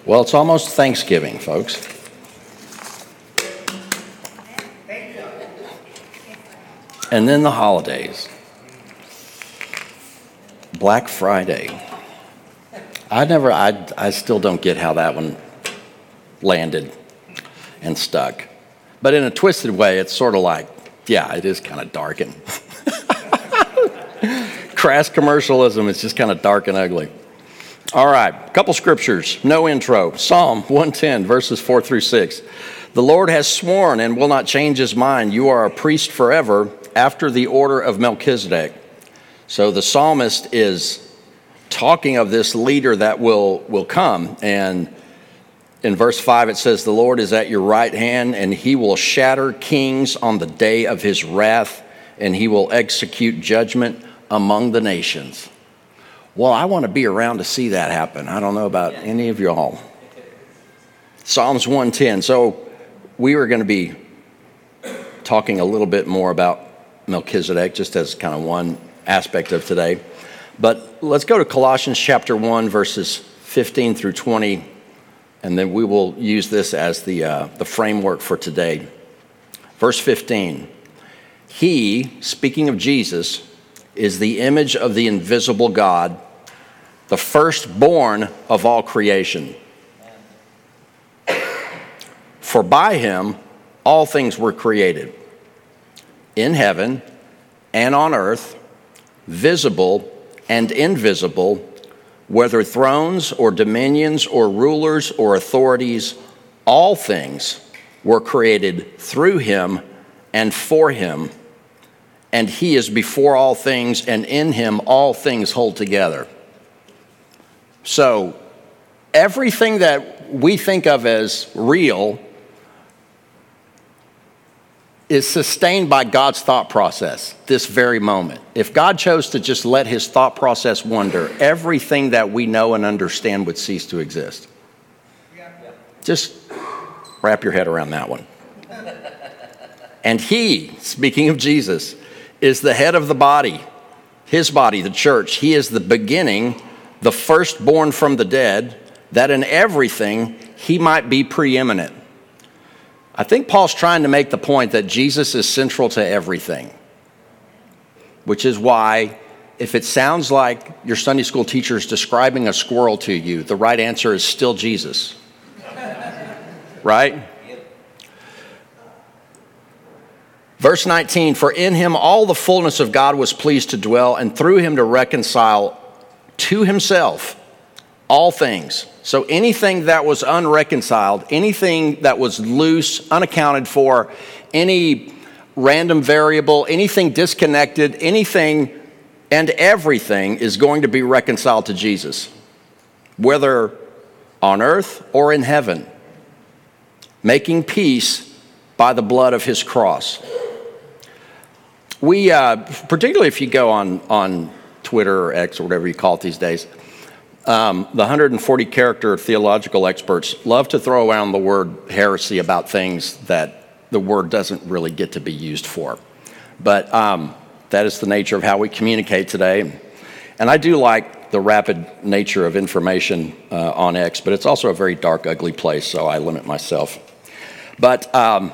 Well, it's almost Thanksgiving, folks. And then the holidays. Black Friday. I still don't get how that one landed and stuck. But in a twisted way, it's sort of like, yeah, it is kind of dark and crass commercialism is just kind of dark and ugly. All right, a couple scriptures, no intro. Psalm 110, verses 4 through 6. The Lord has sworn and will not change his mind. You are a priest forever after the order of Melchizedek. So the psalmist is talking of this leader that will come. And in verse 5 it says, the Lord is at your right hand, and he will shatter kings on the day of his wrath, and he will execute judgment among the nations. Well, I want to be around to see that happen. I don't know about any of y'all. Psalms 110. So we were going to be talking a little bit more about Melchizedek, just as kind of one aspect of today. But let's go to Colossians chapter 1, verses 15 through 20, and then we will use this as the framework for today. Verse 15. He, speaking of Jesus, is the image of the invisible God, the firstborn of all creation. For by him all things were created, in heaven and on earth, visible and invisible, whether thrones or dominions or rulers or authorities, all things were created through him and for him. And he is before all things, and in him all things hold together. So everything that we think of as real is sustained by God's thought process this very moment. If God chose to just let his thought process wander, everything that we know and understand would cease to exist. Just wrap your head around that one. And he, speaking of Jesus, is the head of the body, his body, the church. He is the beginning, the firstborn from the dead, that in everything he might be preeminent. I think Paul's trying to make the point that Jesus is central to everything, which is why if it sounds like your Sunday school teacher is describing a squirrel to you, the right answer is still Jesus. Right? Verse 19, for in him all the fullness of God was pleased to dwell, and through him to reconcile to himself all things. So anything that was unreconciled, anything that was loose, unaccounted for, any random variable, anything disconnected, anything and everything is going to be reconciled to Jesus, whether on earth or in heaven, making peace by the blood of his cross. We, particularly if you go on Twitter or X or whatever you call it these days, the 140 character theological experts love to throw around the word heresy about things that the word doesn't really get to be used for. But that is the nature of how we communicate today. And I do like the rapid nature of information on X, but it's also a very dark, ugly place, so I limit myself. But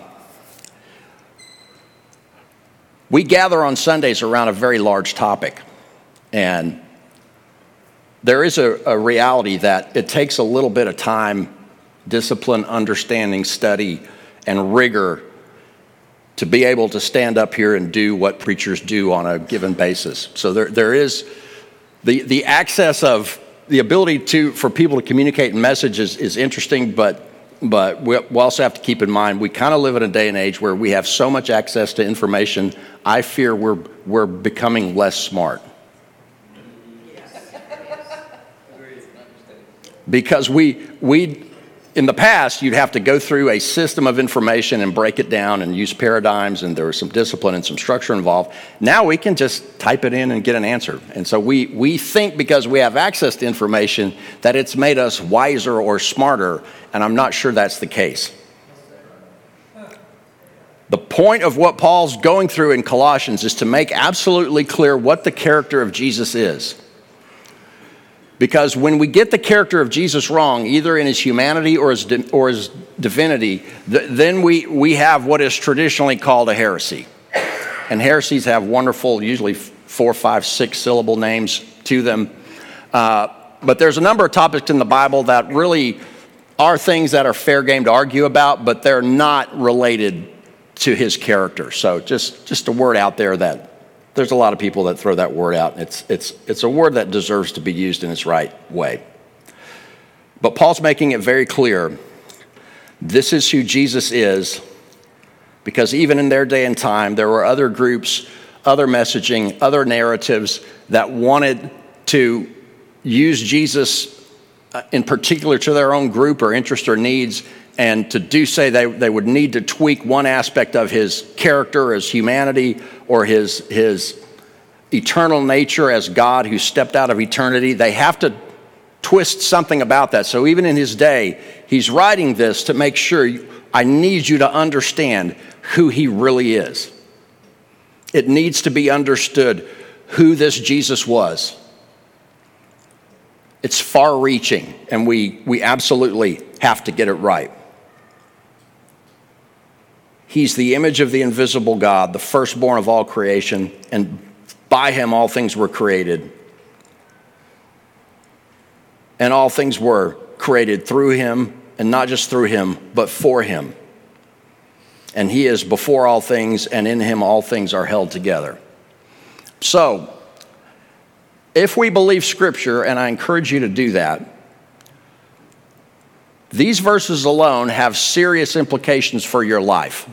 we gather on Sundays around a very large topic, and there is a reality that it takes a little bit of time, discipline, understanding, study, and rigor to be able to stand up here and do what preachers do on a given basis. So there is the access of the ability for people to communicate messages is interesting, but we also have to keep in mind we kind of live in a day and age where we have so much access to information. I fear we're becoming less smart. Because we in the past, you'd have to go through a system of information and break it down and use paradigms, and there was some discipline and some structure involved. Now we can just type it in and get an answer. And so we think because we have access to information that it's made us wiser or smarter, and I'm not sure that's the case. The point of what Paul's going through in Colossians is to make absolutely clear what the character of Jesus is. Because when we get the character of Jesus wrong, either in his humanity or his divinity, then we have what is traditionally called a heresy. And heresies have wonderful, usually 4, 5, 6 syllable names to them. But there's a number of topics in the Bible that really are things that are fair game to argue about, but they're not related to his character. So just a word out there that there's a lot of people that throw that word out. It's a word that deserves to be used in its right way. But Paul's making it very clear, this is who Jesus is, because even in their day and time, there were other groups, other messaging, other narratives that wanted to use Jesus in particular to their own group or interest or needs, and to do say they would need to tweak one aspect of his character, his humanity, or his eternal nature as God who stepped out of eternity. They have to twist something about that. So even in his day, he's writing this to make sure I need you to understand who he really is. It needs to be understood who this Jesus was. It's far-reaching, and we absolutely have to get it right. He's the image of the invisible God, the firstborn of all creation, and by him all things were created. And all things were created through him, and not just through him, but for him. And he is before all things, and in him all things are held together. So, if we believe Scripture, and I encourage you to do that, these verses alone have serious implications for your life.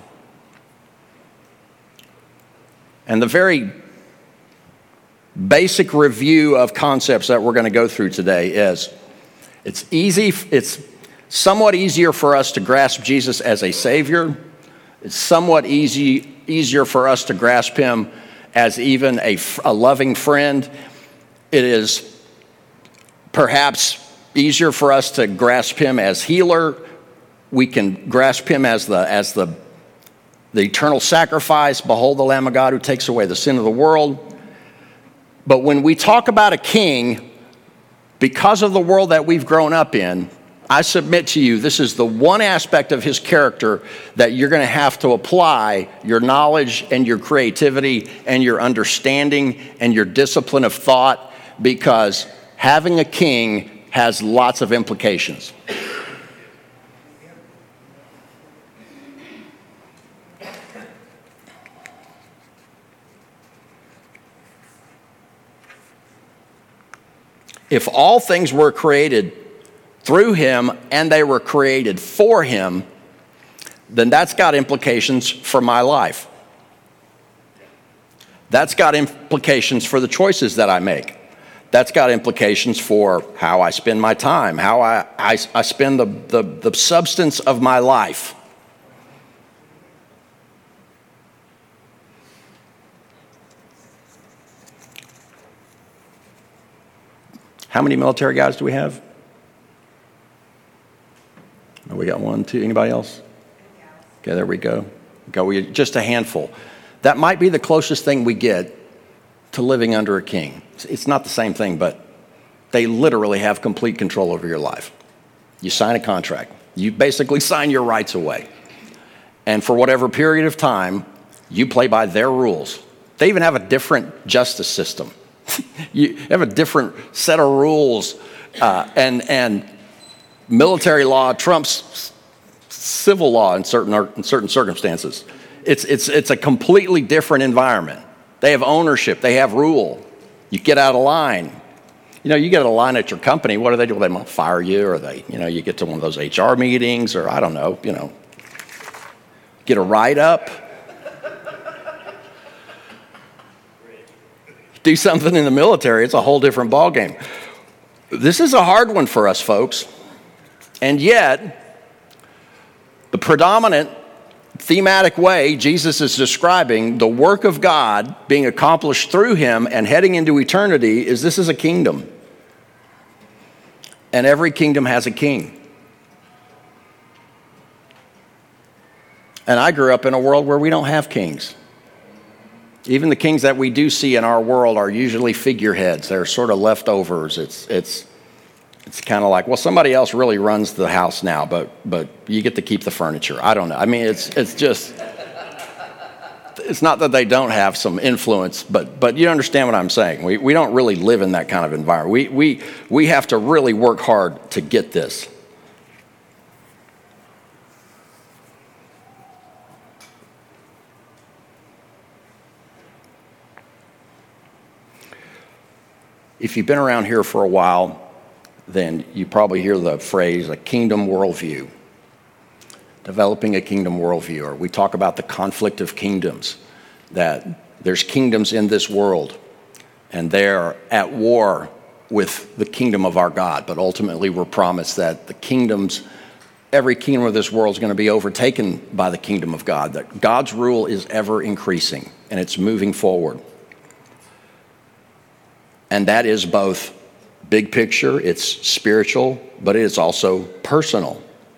And the very basic review of concepts that we're going to go through today is it's somewhat easier for us to grasp Jesus as a Savior. It's somewhat easier for us to grasp him as even a loving friend. It is perhaps easier for us to grasp him as healer. We can grasp him as the eternal sacrifice. Behold the Lamb of God who takes away the sin of the world. But when we talk about a king, because of the world that we've grown up in, I submit to you, this is the one aspect of his character that you're going to have to apply your knowledge and your creativity and your understanding and your discipline of thought, because having a king has lots of implications. If all things were created through him and they were created for him, then that's got implications for my life. That's got implications for the choices that I make. That's got implications for how I spend my time, how I spend the substance of my life. How many military guys do we have? Oh, we got 1, 2. Anybody else? Okay, there we go. Just a handful. That might be the closest thing we get to living under a king. It's not the same thing, but they literally have complete control over your life. You sign a contract. You basically sign your rights away. And for whatever period of time, you play by their rules. They even have a different justice system. You have a different set of rules, and military law trumps civil law in certain circumstances. It's a completely different environment. They have ownership. They have rule. You get out of line. You get out of line at your company. What do? They might fire you, or you get to one of those HR meetings, or I don't know, get a write-up. Do something in the military, it's a whole different ballgame. This is a hard one for us, folks. And yet, the predominant thematic way Jesus is describing the work of God being accomplished through him and heading into eternity is this is a kingdom. And every kingdom has a king. And I grew up in a world where we don't have kings. Even the kings that we do see in our world are usually figureheads. They're sort of leftovers. It's It's kind of like, well, somebody else really runs the house now, but you get to keep the furniture. I don't know. I mean, it's just, it's not that they don't have some influence, but you understand what I'm saying. We don't really live in that kind of environment. We have to really work hard to get this. If you've been around here for a while, then you probably hear the phrase a kingdom worldview, developing a kingdom worldview, or we talk about the conflict of kingdoms, that there's kingdoms in this world and they're at war with the kingdom of our God, but ultimately we're promised that the kingdoms, every kingdom of this world is going to be overtaken by the kingdom of God, that God's rule is ever increasing and it's moving forward. And that is both big picture, it's spiritual, but it is also personal.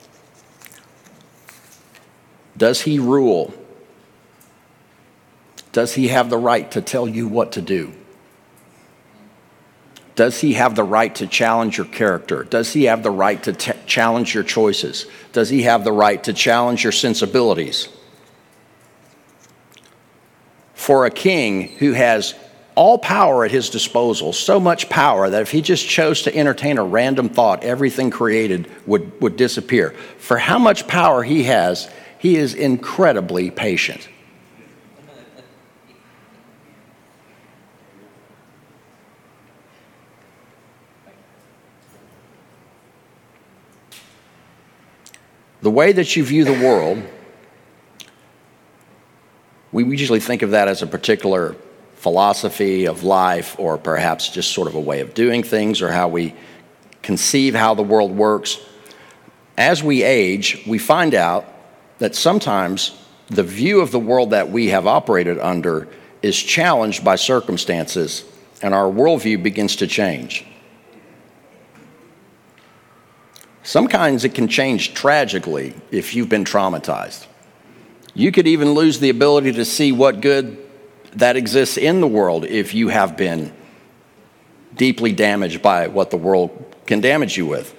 Does he rule? Does he have the right to tell you what to do? Does he have the right to challenge your character? Does he have the right to challenge your choices? Does he have the right to challenge your sensibilities? For a king who has all power at his disposal, so much power that if he just chose to entertain a random thought, everything created would disappear. For how much power he has, he is incredibly patient. The way that you view the world, we usually think of that as a particular philosophy of life, or perhaps just sort of a way of doing things, or how we conceive how the world works. As we age, we find out that sometimes the view of the world that we have operated under is challenged by circumstances, and our worldview begins to change. Sometimes it can change tragically if you've been traumatized. You could even lose the ability to see what good that exists in the world if you have been deeply damaged by what the world can damage you with.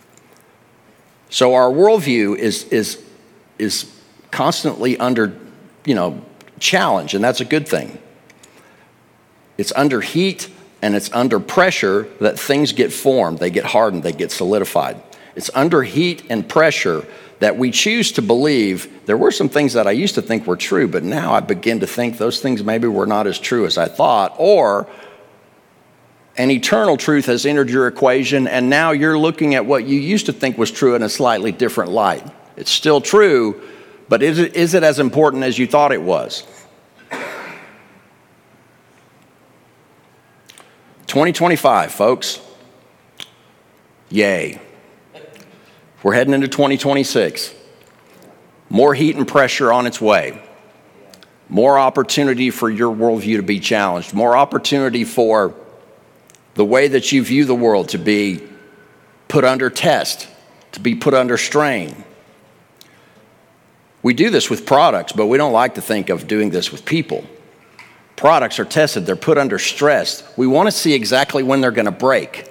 So our worldview is constantly under, challenge, and that's a good thing. It's under heat and it's under pressure that things get formed, they get hardened, they get solidified. It's under heat and pressure that we choose to believe there were some things that I used to think were true, but now I begin to think those things maybe were not as true as I thought, or an eternal truth has entered your equation and now you're looking at what you used to think was true in a slightly different light. It's still true, but is it as important as you thought it was? 2025, folks. Yay. We're heading into 2026. More heat and pressure on its way. More opportunity for your worldview to be challenged. More opportunity for the way that you view the world to be put under test, to be put under strain. We do this with products, but we don't like to think of doing this with people. Products are tested, they're put under stress. We want to see exactly when they're going to break.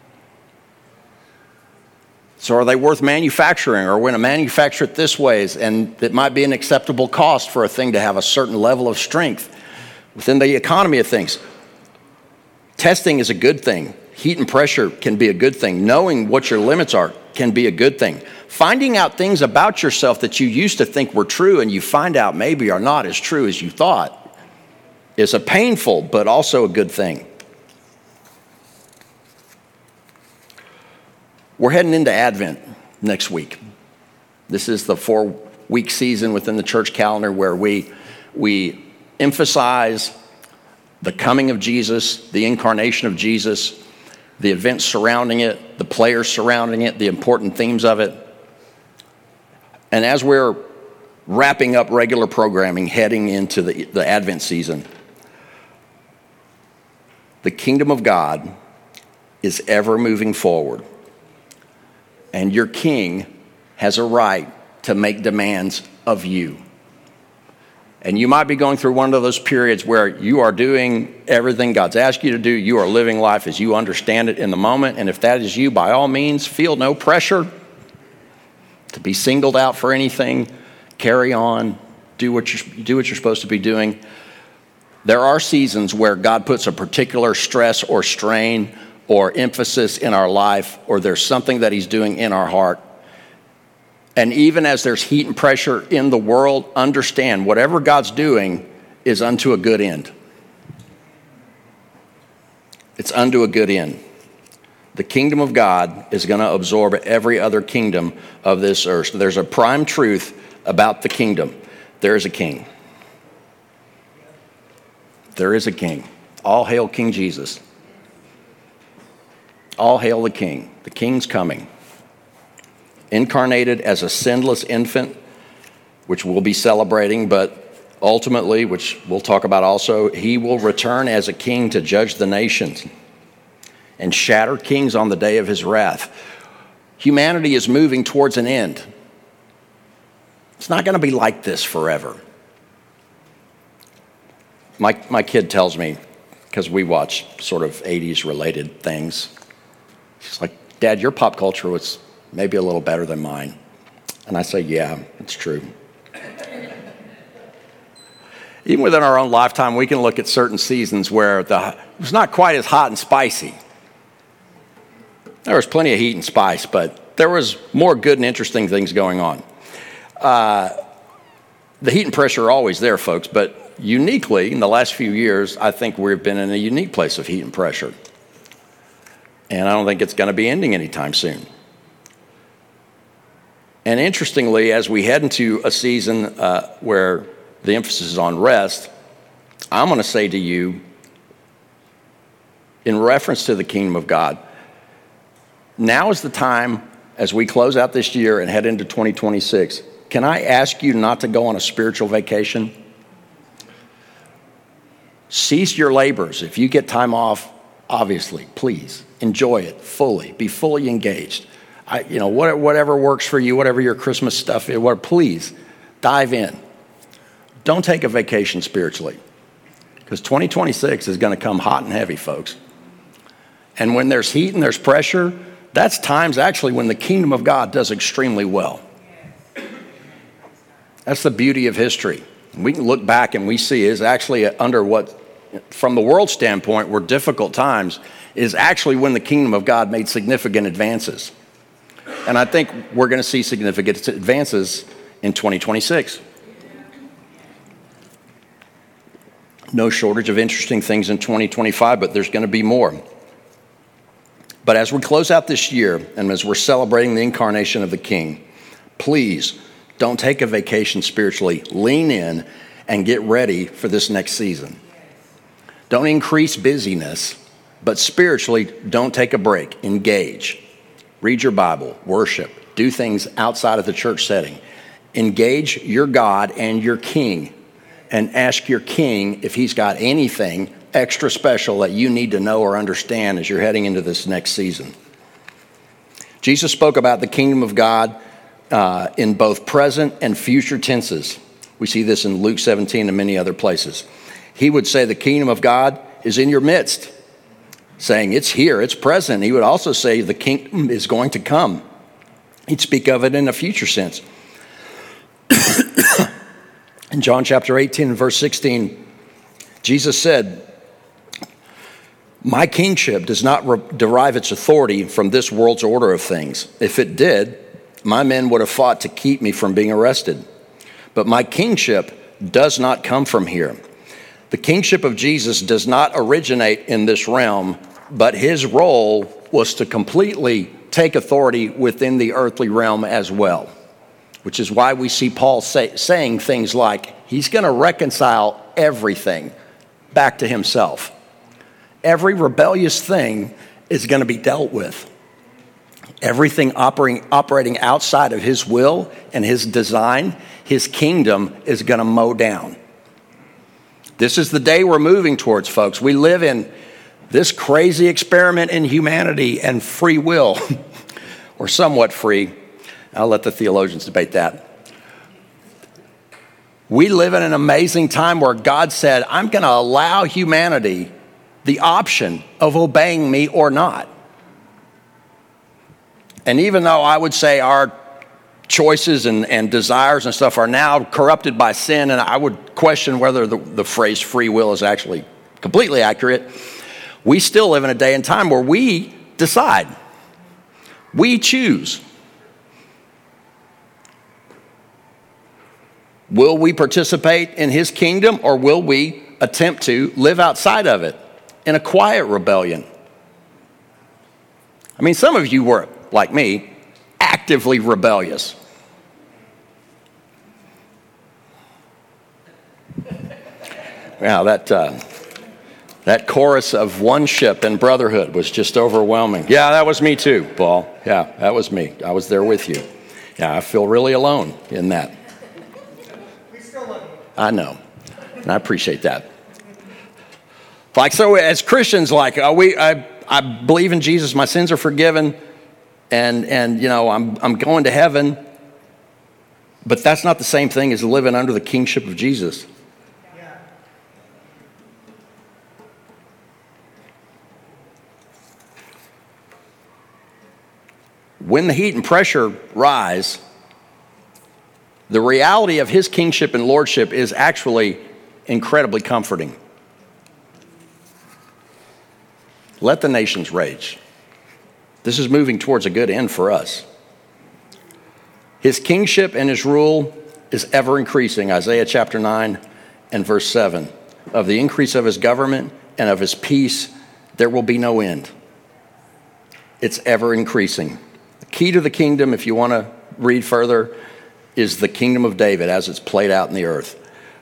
So are they worth manufacturing, or we're going to manufacture it this way, and it might be an acceptable cost for a thing to have a certain level of strength within the economy of things. Testing is a good thing. Heat and pressure can be a good thing. Knowing what your limits are can be a good thing. Finding out things about yourself that you used to think were true and you find out maybe are not as true as you thought is a painful but also a good thing. We're heading into Advent next week. This is the 4-week season within the church calendar where we emphasize the coming of Jesus, the incarnation of Jesus, the events surrounding it, the players surrounding it, the important themes of it. And as we're wrapping up regular programming, heading into the Advent season, the kingdom of God is ever moving forward. And your king has a right to make demands of you. And you might be going through one of those periods where you are doing everything God's asked you to do. You are living life as you understand it in the moment. And if that is you, by all means, feel no pressure to be singled out for anything. Carry on. Do what you're supposed to be doing. There are seasons where God puts a particular stress or strain or emphasis in our life, or there's something that he's doing in our heart. And even as there's heat and pressure in the world, understand whatever God's doing is unto a good end. It's unto a good end. The kingdom of God is going to absorb every other kingdom of this earth. So there's a prime truth about the kingdom. There is a king. There is a king. All hail King Jesus. All hail the king. The king's coming. Incarnated as a sinless infant, which we'll be celebrating, but ultimately, which we'll talk about also, he will return as a king to judge the nations and shatter kings on the day of his wrath. Humanity is moving towards an end. It's not going to be like this forever. My kid tells me, because we watch sort of 80s related things, she's like, Dad, your pop culture was maybe a little better than mine. And I say, yeah, it's true. Even within our own lifetime, we can look at certain seasons where it was not quite as hot and spicy. There was plenty of heat and spice, but there was more good and interesting things going on. The heat and pressure are always there, folks, but uniquely, in the last few years, I think we've been in a unique place of heat and pressure. And I don't think it's going to be ending anytime soon. And interestingly, as we head into a season where the emphasis is on rest, I'm going to say to you, in reference to the kingdom of God, now is the time as we close out this year and head into 2026. Can I ask you not to go on a spiritual vacation? Cease your labors. If you get time off, obviously, please enjoy it fully. Be fully engaged. Whatever works for you, whatever your Christmas stuff is, please dive in. Don't take a vacation spiritually, because 2026 is going to come hot and heavy, folks. And when there's heat and there's pressure, that's times actually when the kingdom of God does extremely well. That's the beauty of history. We can look back and we see is actually under what, from the world standpoint, were difficult times, is actually when the kingdom of God made significant advances. And I think we're going to see significant advances in 2026. No shortage of interesting things in 2025, but there's going to be more. But as we close out this year and as we're celebrating the incarnation of the King, please don't take a vacation spiritually. Lean in and get ready for this next season. Don't increase busyness, but spiritually, don't take a break. Engage. Read your Bible, worship, do things outside of the church setting. Engage your God and your King and ask your King if he's got anything extra special that you need to know or understand as you're heading into this next season. Jesus spoke about the kingdom of God in both present and future tenses. We see this in Luke 17 and many other places. He would say the kingdom of God is in your midst, saying it's here, it's present. He would also say the kingdom is going to come. He'd speak of it in a future sense. In John chapter 18 and verse 16, Jesus said, my kingship does not derive its authority from this world's order of things. If it did, my men would have fought to keep me from being arrested. But my kingship does not come from here. The kingship of Jesus does not originate in this realm, but his role was to completely take authority within the earthly realm as well, which is why we see Paul saying things like he's going to reconcile everything back to himself. Every rebellious thing is going to be dealt with. Everything operating outside of his will and his design, his kingdom is going to mow down. This is the day we're moving towards, folks. We live in this crazy experiment in humanity and free will, or somewhat free. I'll let the theologians debate that. We live in an amazing time where God said, I'm going to allow humanity the option of obeying me or not. And even though I would say our choices and desires and stuff are now corrupted by sin, and I would question whether the phrase free will is actually completely accurate, we still live in a day and time where we decide. We choose. Will we participate in his kingdom, or will we attempt to live outside of it in a quiet rebellion? I mean, some of you were, like me, actively rebellious. Wow, that chorus of one-ship and brotherhood was just overwhelming. Yeah, that was me too, Paul. Yeah, that was me. I was there with you. Yeah, I feel really alone in that. We still love you. I know, and I appreciate that. Like, so as Christians, like, I believe in Jesus, my sins are forgiven, and you know, I'm going to heaven, but that's not the same thing as living under the kingship of Jesus. Yeah. When the heat and pressure rise, the reality of his kingship and lordship is actually incredibly comforting. Let the nations rage. This is moving towards a good end for us. His kingship and his rule is ever increasing. Isaiah chapter 9 and verse 7. Of the increase of his government and of his peace, there will be no end. It's ever increasing. The key to the kingdom, if you want to read further, is the kingdom of David as it's played out in the earth.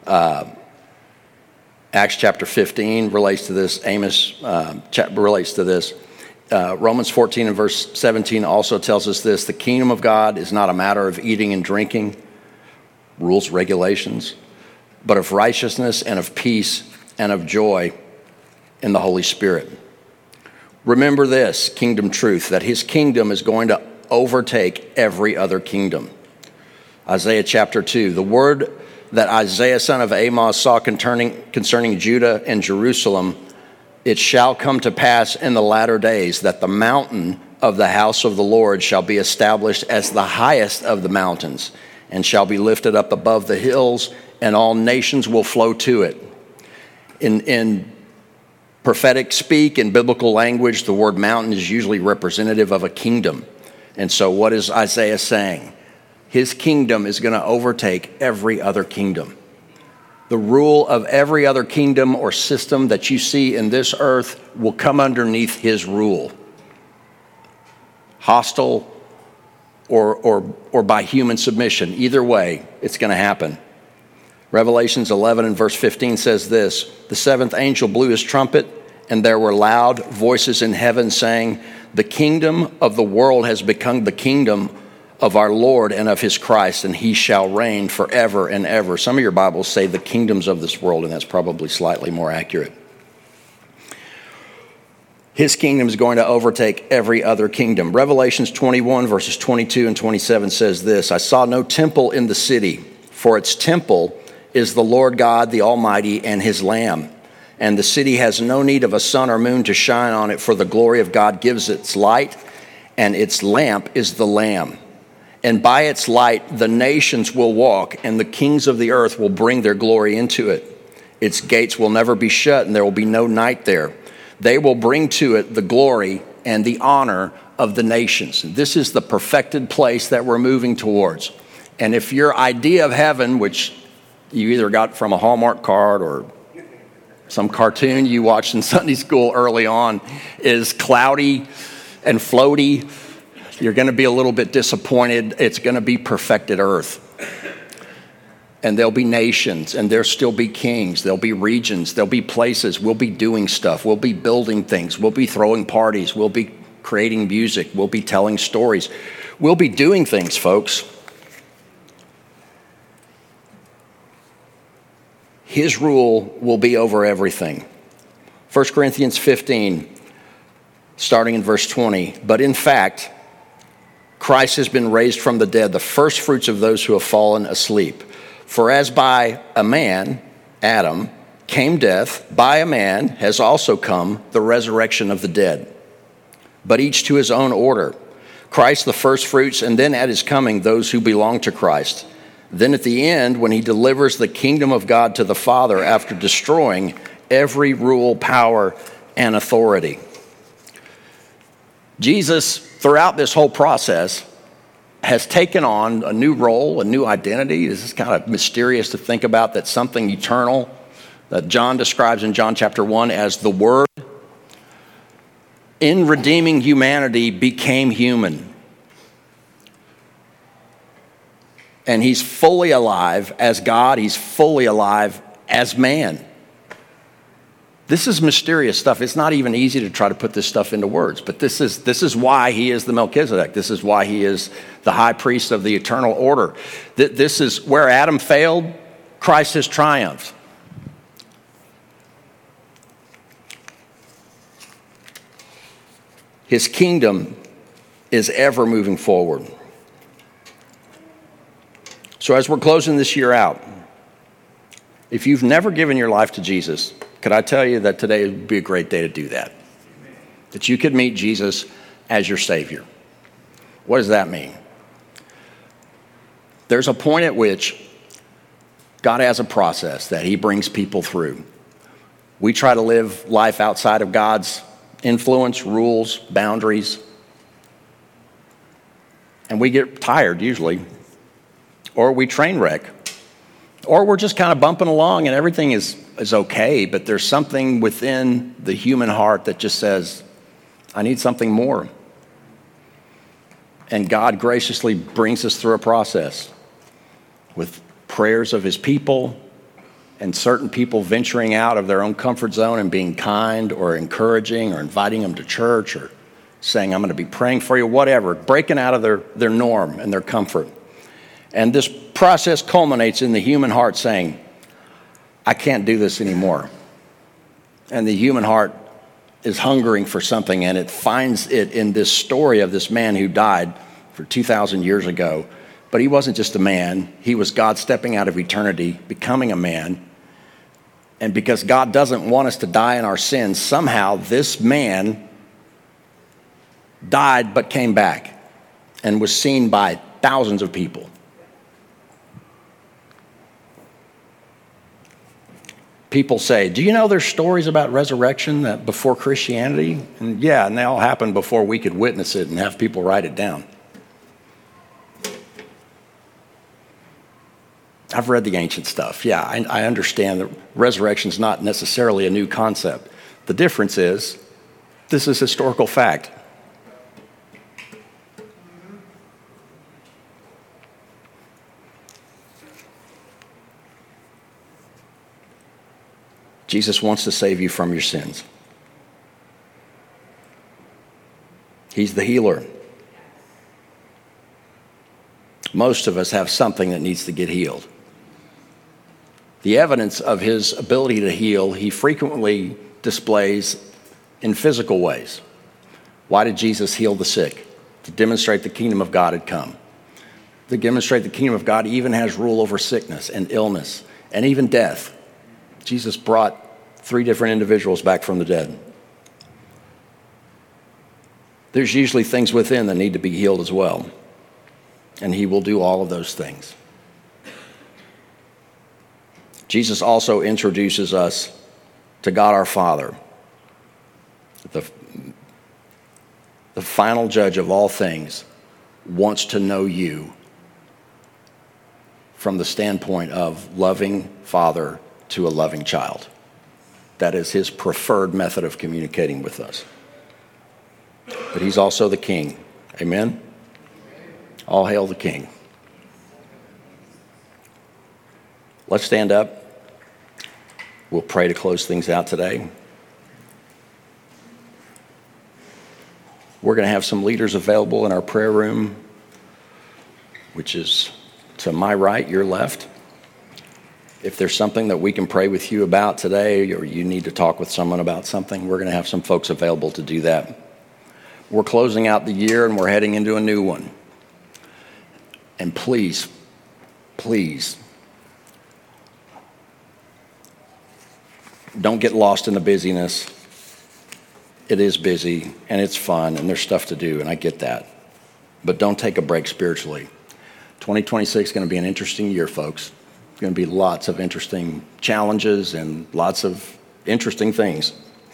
Acts chapter 15 relates to this. Amos relates to this. Romans 14 and verse 17 also tells us this. The kingdom of God is not a matter of eating and drinking, rules, regulations, but of righteousness and of peace and of joy in the Holy Spirit. Remember this kingdom truth, that his kingdom is going to overtake every other kingdom. Isaiah chapter 2, the word that Isaiah son of Amos saw concerning Judah and Jerusalem, it shall come to pass in the latter days that the mountain of the house of the Lord shall be established as the highest of the mountains, and shall be lifted up above the hills, and all nations will flow to it. In prophetic speak, in biblical language, the word mountain is usually representative of a kingdom. And so what is Isaiah saying? His kingdom is going to overtake every other kingdom. The rule of every other kingdom or system that you see in this earth will come underneath his rule. Hostile or by human submission. Either way, it's going to happen. Revelations 11 and verse 15 says this, the seventh angel blew his trumpet, and there were loud voices in heaven saying, the kingdom of the world has become the kingdom of our Lord and of his Christ, and he shall reign forever and ever. Some of your Bibles say the kingdoms of this world, and that's probably slightly more accurate. His kingdom is going to overtake every other kingdom. Revelations 21 verses 22 and 27 says this, I saw no temple in the city, for its temple is the Lord God, the Almighty, and his Lamb. And the city has no need of a sun or moon to shine on it, for the glory of God gives its light, and its lamp is the Lamb. And by its light, the nations will walk, and the kings of the earth will bring their glory into it. Its gates will never be shut, and there will be no night there. They will bring to it the glory and the honor of the nations. This is the perfected place that we're moving towards. And if your idea of heaven, which you either got from a Hallmark card or some cartoon you watched in Sunday school early on, is cloudy and floaty, you're going to be a little bit disappointed. It's going to be perfected earth. And there'll be nations, and there'll still be kings. There'll be regions. There'll be places. We'll be doing stuff. We'll be building things. We'll be throwing parties. We'll be creating music. We'll be telling stories. We'll be doing things, folks. His rule will be over everything. 1 Corinthians 15, starting in verse 20. But in fact, Christ has been raised from the dead, the first fruits of those who have fallen asleep. For as by a man, Adam, came death, by a man has also come the resurrection of the dead. But each to his own order. Christ the firstfruits, and then at his coming, those who belong to Christ. Then at the end, when he delivers the kingdom of God to the Father after destroying every rule, power, and authority. Jesus, throughout this whole process, has taken on a new role, a new identity. This is kind of mysterious to think about, that something eternal that John describes in John chapter 1 as the Word, in redeeming humanity, became human. And he's fully alive as God. He's fully alive as man. This is mysterious stuff. It's not even easy to try to put this stuff into words, but this is why he is the Melchizedek. This is why he is the high priest of the eternal order. This is where Adam failed, Christ has triumphed. His kingdom is ever moving forward. So as we're closing this year out, if you've never given your life to Jesus, could I tell you that today would be a great day to do that? That you could meet Jesus as your Savior. What does that mean? There's a point at which God has a process that he brings people through. We try to live life outside of God's influence, rules, boundaries, and we get tired usually, or we train wreck, or we're just kind of bumping along and everything is okay, but there's something within the human heart that just says, I need something more. And God graciously brings us through a process with prayers of his people and certain people venturing out of their own comfort zone and being kind or encouraging or inviting them to church or saying, I'm going to be praying for you, whatever, breaking out of their norm and their comfort. And this process culminates in the human heart saying, I can't do this anymore. And the human heart is hungering for something, and it finds it in this story of this man who died for 2,000 years ago. But he wasn't just a man. He was God stepping out of eternity, becoming a man. And because God doesn't want us to die in our sins, somehow this man died but came back and was seen by thousands of people. People say, do you know there's stories about resurrection that before Christianity? And yeah, and they all happened before we could witness it and have people write it down. I've read the ancient stuff. Yeah, I understand that resurrection is not necessarily a new concept. The difference is, this is historical fact. Jesus wants to save you from your sins. He's the healer. Most of us have something that needs to get healed. The evidence of his ability to heal, he frequently displays in physical ways. Why did Jesus heal the sick? To demonstrate the kingdom of God had come. To demonstrate the kingdom of God even has rule over sickness and illness and even death. Jesus brought 3 different individuals back from the dead. There's usually things within that need to be healed as well. And he will do all of those things. Jesus also introduces us to God our Father, the final judge of all things, wants to know you from the standpoint of loving father to a loving child. That is his preferred method of communicating with us. But he's also the king. Amen? All hail the king. Let's stand up. We'll pray to close things out today. We're going to have some leaders available in our prayer room, which is to my right, your left. If there's something that we can pray with you about today, or you need to talk with someone about something, we're going to have some folks available to do that. We're closing out the year and we're heading into a new one. And please, please Don't get lost in the busyness. It is busy and it's fun and there's stuff to do, and I get that. But don't take a break spiritually. 2026 is going to be an interesting year, folks. It's going to be lots of interesting challenges and lots of interesting things.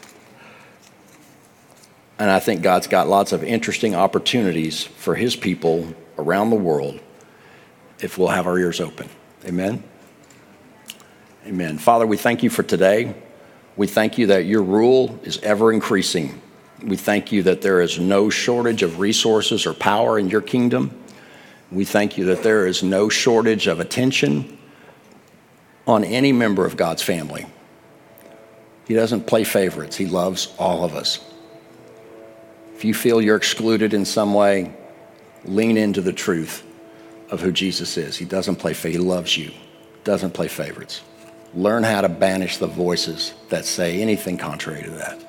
And I think God's got lots of interesting opportunities for his people around the world if we'll have our ears open. Amen? Amen. Father, we thank you for today. We thank you that your rule is ever increasing. We thank you that there is no shortage of resources or power in your kingdom. We thank you that there is no shortage of attention on any member of God's family. He doesn't play favorites. He loves all of us. If you feel you're excluded in some way, lean into the truth of who Jesus is. He doesn't play favorites. He loves you. Doesn't play favorites. Learn how to banish the voices that say anything contrary to that.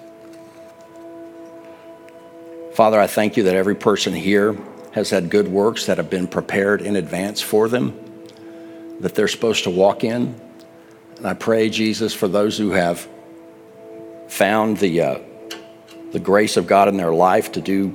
Father, I thank you that every person here has had good works that have been prepared in advance for them, that they're supposed to walk in. And I pray, Jesus, for those who have found the grace of God in their life to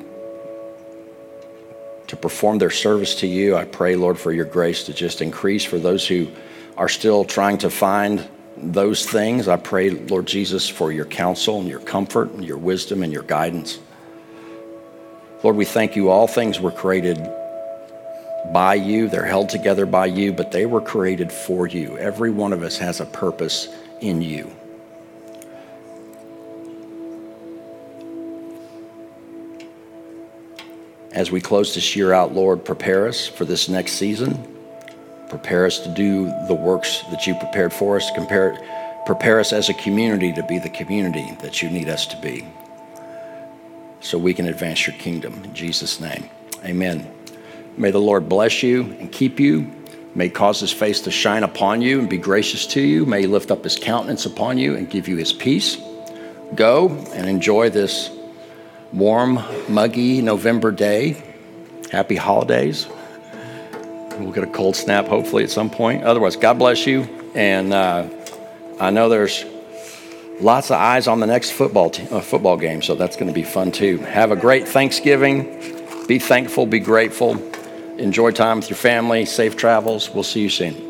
perform their service to you, I pray, Lord, for your grace to just increase. For those who are still trying to find those things, I pray, Lord Jesus, for your counsel and your comfort and your wisdom and your guidance. Lord, we thank you. All things were created by you. They're held together by you, but they were created for you. Every one of us has a purpose in you. As we close this year out, Lord, prepare us for this next season. Prepare us to do the works that you prepared for us. Prepare us as a community to be the community that you need us to be, so we can advance your kingdom. In Jesus' name, amen. May the Lord bless you and keep you. May he cause his face to shine upon you and be gracious to you. May he lift up his countenance upon you and give you his peace. Go and enjoy this warm, muggy November day. Happy holidays. We'll get a cold snap hopefully at some point. Otherwise, God bless you. And I know there's lots of eyes on the next football game, so that's going to be fun too. Have a great Thanksgiving. Be thankful, be grateful. Enjoy time with your family. Safe travels. We'll see you soon.